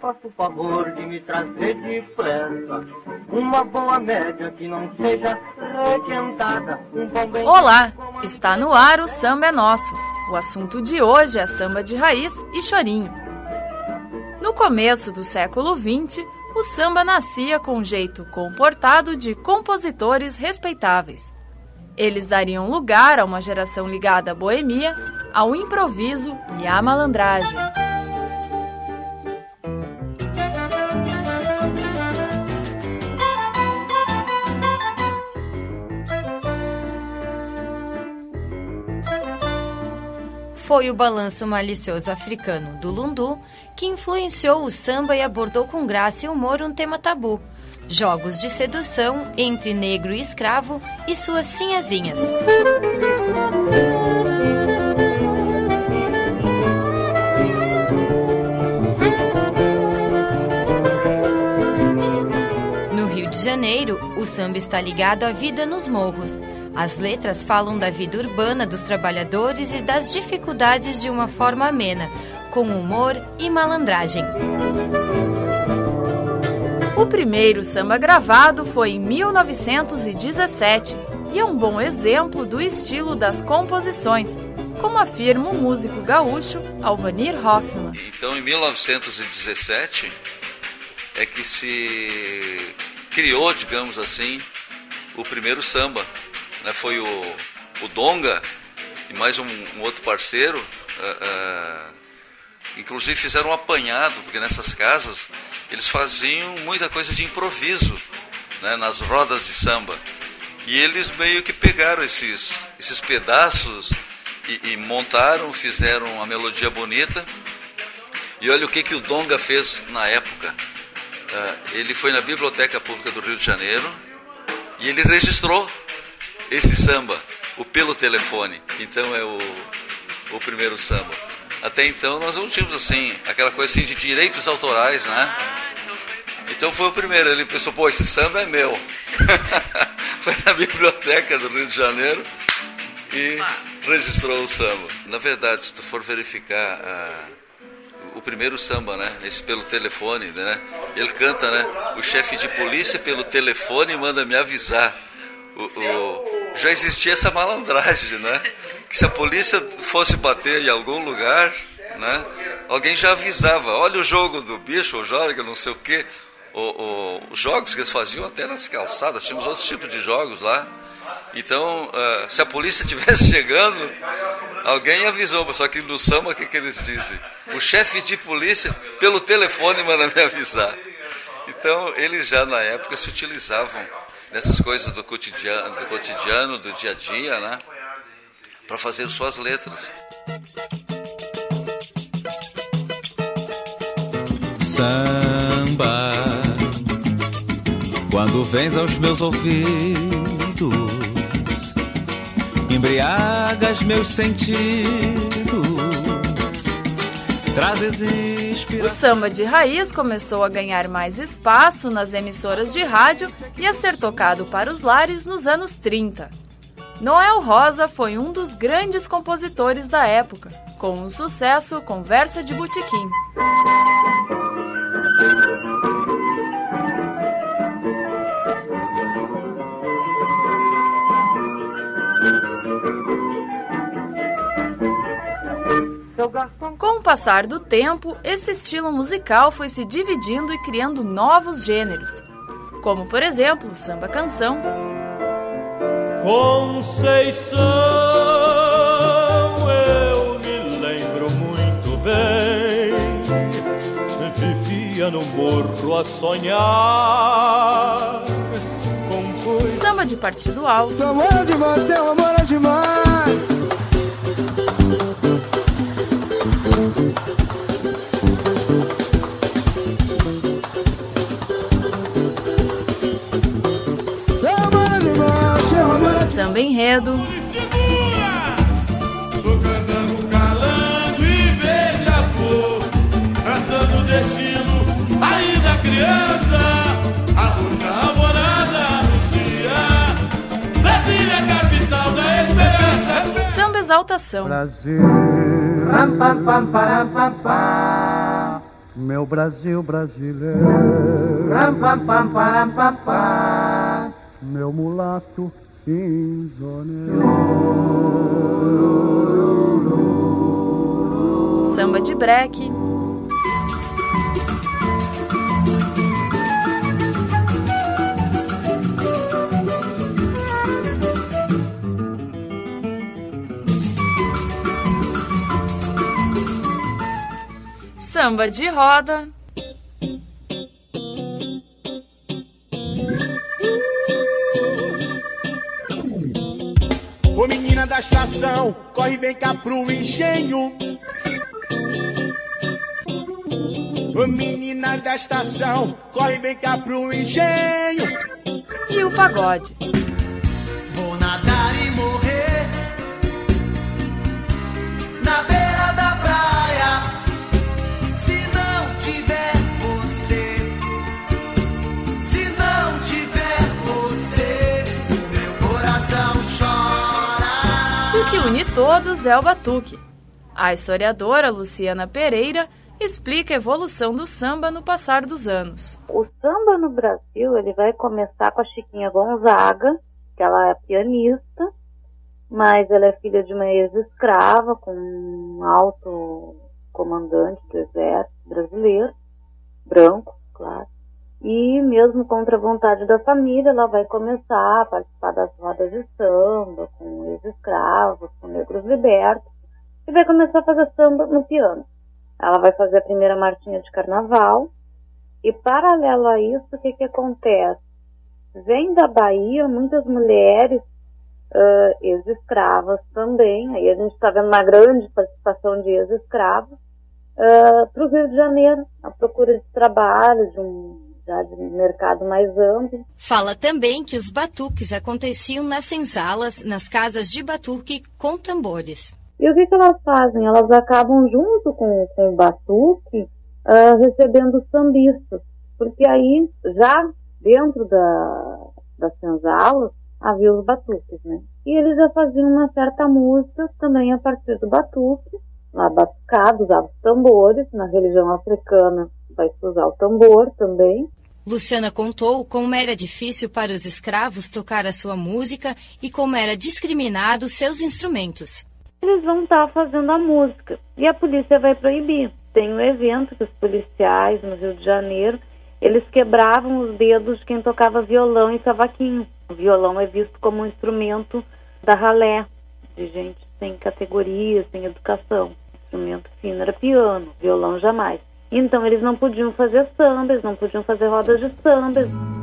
faça o favor de me trazer depressa uma boa média que não seja requentada. Olá, está no ar o Samba é Nosso. O assunto de hoje é samba de raiz e chorinho. No começo do século XX, o samba nascia com um jeito comportado de compositores respeitáveis. Eles dariam lugar a uma geração ligada à boemia, ao improviso e à malandragem. Foi o balanço malicioso africano do lundu que influenciou o samba e abordou com graça e humor um tema tabu: jogos de sedução entre negro e escravo e suas sinhazinhas. No Rio de Janeiro, o samba está ligado à vida nos morros. As letras falam da vida urbana dos trabalhadores e das dificuldades de uma forma amena, com humor e malandragem. O primeiro samba gravado foi em 1917 e é um bom exemplo do estilo das composições, como afirma o músico gaúcho Alvanir Hoffman. Então, em 1917 é que se criou, digamos assim, o primeiro samba. Foi o Donga e mais um outro parceiro, inclusive fizeram um apanhado, porque nessas casas eles faziam muita coisa de improviso, né, nas rodas de samba. E eles meio que pegaram esses pedaços e montaram, fizeram uma melodia bonita. E olha o que o Donga fez na época. Ele foi na Biblioteca Pública do Rio de Janeiro e ele registrou esse samba, o Pelo Telefone. Então é o primeiro samba. Até então nós não tínhamos assim, aquela coisa assim de direitos autorais, né? Então foi o primeiro, ele pensou, pô, esse samba é meu. Foi na Biblioteca do Rio de Janeiro e registrou o samba. Na verdade, se tu for verificar o primeiro samba, né? Esse Pelo Telefone, né? Ele canta, né? O chefe de polícia pelo telefone manda me avisar. Já existia essa malandragem, né? Que se a polícia fosse bater em algum lugar, né? Alguém já avisava, olha o jogo do bicho, ou joga, não sei o quê. Os jogos que eles faziam até nas calçadas, tínhamos outros tipos de jogos lá. Então, se a polícia estivesse chegando, alguém avisou, só que no samba o que eles dizem? O chefe de polícia pelo telefone manda me avisar. Então, eles já na época se utilizavam dessas coisas do cotidiano, do dia a dia, né? Para fazer suas letras. Samba, quando vens aos meus ouvidos, embriagas meus sentidos, trazes inspiração. O samba de raiz começou a ganhar mais espaço nas emissoras de rádio e a ser tocado para os lares nos anos 30. Noel Rosa foi um dos grandes compositores da época, com o sucesso Conversa de Botequim. Com o passar do tempo, esse estilo musical foi se dividindo e criando novos gêneros, como, por exemplo, o samba-canção. Conceição, eu me lembro muito bem, vivia no morro a sonhar com coisa... Samba de partido alto. Teu amor é demais, teu amor é demais. Samba enredo. Tô cantando, calando e beija-flor, traçando o destino aí da criança. A luz namorada anuncia Brasília, capital da esperança. Samba samba exaltação. Brasil. Ram, pam, pam, param, pam, pam. meu Brasil brasileiro, ram, pam, pam, param, pam, pam, meu mulato insoneiro. Samba de breque, samba de roda, ô menina da estação, corre, vem cá pro engenho. Ô menina da estação, corre, vem cá pro engenho. e o pagode. Vou nadar e morrer na beira da praia, se não tiver você, se não tiver você, o meu coração chora. O que une todos é o batuque. A historiadora Luciana Pereira explica a evolução do samba no passar dos anos. O samba no Brasil, ele vai começar com a Chiquinha Gonzaga, que ela é pianista, mas ela é filha de uma ex-escrava com um alto comandante do exército brasileiro, branco, claro. E mesmo contra a vontade da família, ela vai começar a participar das rodas de samba, com ex-escravos, com negros libertos, e vai começar a fazer samba no piano. Ela vai fazer a primeira marchinha de carnaval, e paralelo a isso, o que acontece? Vem da Bahia muitas mulheres ex-escravas também, aí a gente está vendo uma grande participação de ex-escravos, para o Rio de Janeiro, à procura de trabalho, de mercado mais amplo. Fala também que os batuques aconteciam nas senzalas, nas casas de batuque com tambores. E o que elas fazem? Elas acabam junto com o batuque recebendo sambistas, porque aí já dentro das senzalas havia os batuques, né? E eles já faziam uma certa música também a partir do batuque, lá batucado, usava os tambores, na religião africana vai se usar o tambor também. Luciana contou como era difícil para os escravos tocar a sua música e como era discriminado seus instrumentos. Eles vão estar fazendo a música e a polícia vai proibir. Tem um evento que os policiais no Rio de Janeiro, eles quebravam os dedos de quem tocava violão e cavaquinho. O violão é visto como um instrumento da ralé, de gente sem categoria, sem educação. O instrumento fino era piano, violão jamais. Então eles não podiam fazer samba, eles não podiam fazer rodas de samba.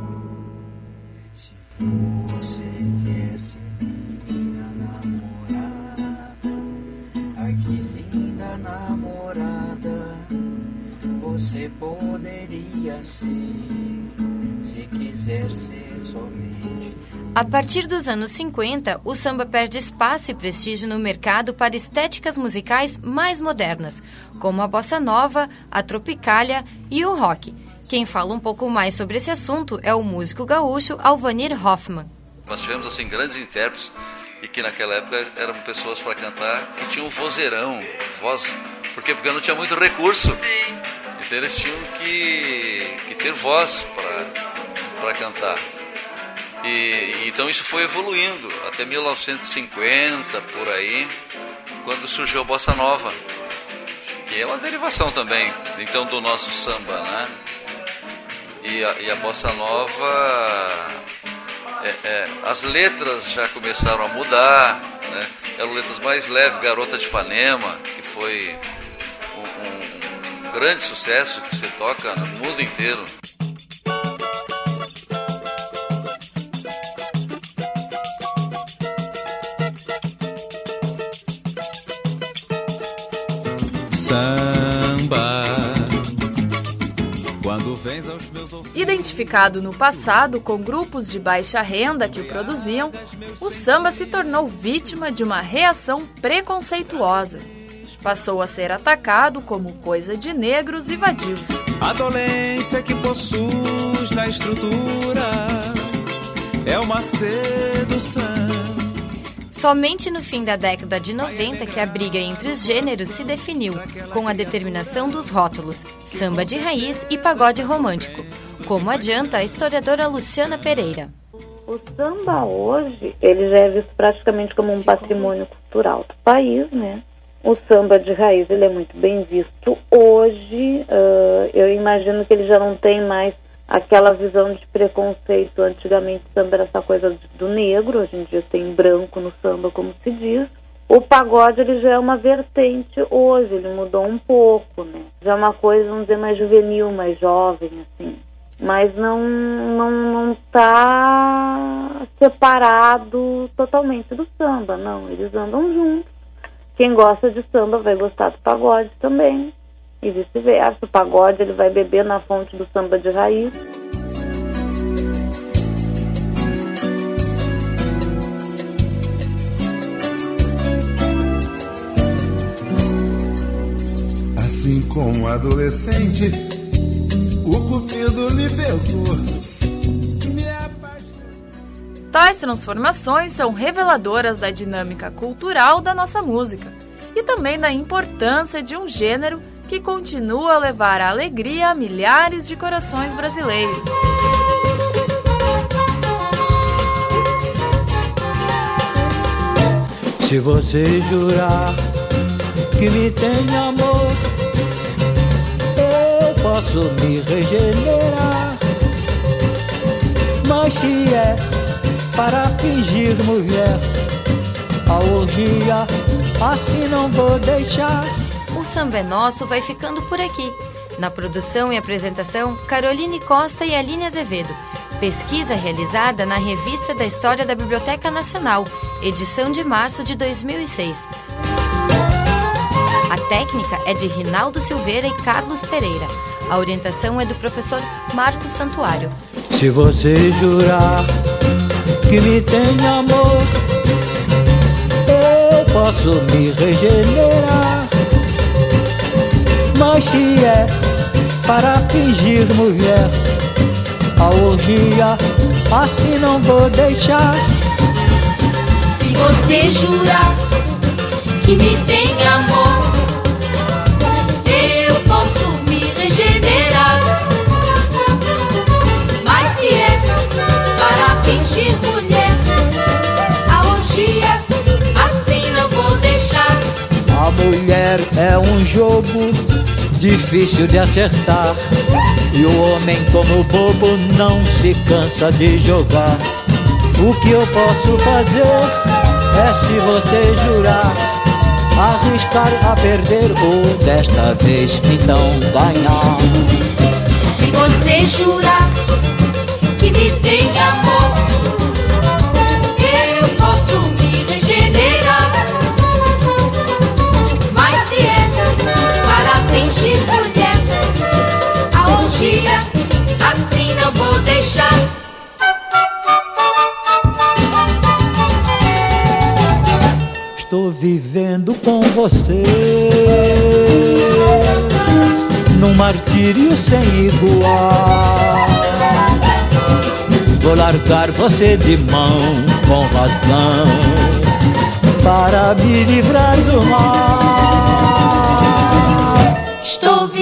Se você quer ser minha namorada, ai que linda namorada, você poderia ser, se quiser ser somente. A partir dos anos 50, o samba perde espaço e prestígio no mercado para estéticas musicais mais modernas, como a bossa nova, a tropicália e o rock. Quem fala um pouco mais sobre esse assunto é o músico gaúcho Alvanir Hoffman. Nós tivemos assim grandes intérpretes e que naquela época eram pessoas para cantar que tinham vozeirão, voz, porque não tinha muito recurso. Então eles tinham que ter voz para cantar. E então isso foi evoluindo até 1950, por aí, quando surgiu a Bossa Nova, que é uma derivação também, então, do nosso samba, né? E a Bossa Nova, as letras já começaram a mudar, né? Eram letras mais leves, Garota de Ipanema, que foi um grande sucesso que se toca no mundo inteiro. Samba, quando vens aos meus ouvidos. Identificado no passado com grupos de baixa renda que o produziam, o samba se tornou vítima de uma reação preconceituosa. Passou a ser atacado como coisa de negros e vadios. A dolência que possuis na estrutura é uma sedução. Somente no fim da década de 90 que a briga entre os gêneros se definiu, com a determinação dos rótulos samba de raiz e pagode romântico, como adianta a historiadora Luciana Pereira. O samba hoje, ele já é visto praticamente como um patrimônio cultural do país, né? O samba de raiz, ele é muito bem visto hoje. Eu imagino que ele já não tem mais aquela visão de preconceito. Antigamente o samba era essa coisa do negro, hoje em dia tem branco no samba, como se diz. O pagode, ele já é uma vertente hoje, ele mudou um pouco, né? Já é uma coisa, vamos dizer, mais juvenil, mais jovem, assim. Mas não está separado totalmente do samba, não. Eles andam juntos. Quem gosta de samba vai gostar do pagode também. E vice-versa. O pagode, ele vai beber na fonte do samba de raiz. Assim como adolescente, o cupido me pegou. Tais transformações são reveladoras da dinâmica cultural da nossa música e também da importância de um gênero que continua a levar a alegria a milhares de corações brasileiros. Se você jurar que me tem amor, eu posso me regenerar. Mas se é para fingir mulher, a orgia assim não vou deixar. O Samba é Nosso vai ficando por aqui. Na produção e apresentação, Caroline Costa e Aline Azevedo. Pesquisa realizada na Revista da História da Biblioteca Nacional, edição de março de 2006. A técnica é de Rinaldo Silveira e Carlos Pereira. A orientação é do professor Marcos Santuário. Se você jurar que me tem amor, eu posso me regenerar. Mas se é para fingir mulher, a orgia assim não vou deixar. Se você jurar que me tem amor, eu posso me regenerar. Mas se é para fingir mulher, a orgia assim não vou deixar. A mulher é um jogo difícil de acertar, e o homem como bobo não se cansa de jogar. O que eu posso fazer é, se você jurar, arriscar a perder ou desta vez então ganhar. Se você jurar que me tem amor, eu posso me regenerar. Mas se é para fingir mulher, a orgia assim não vou deixar. Estou vivendo com você num martírio sem igual. Vou largar você de mão com razão para me livrar do mal. Estou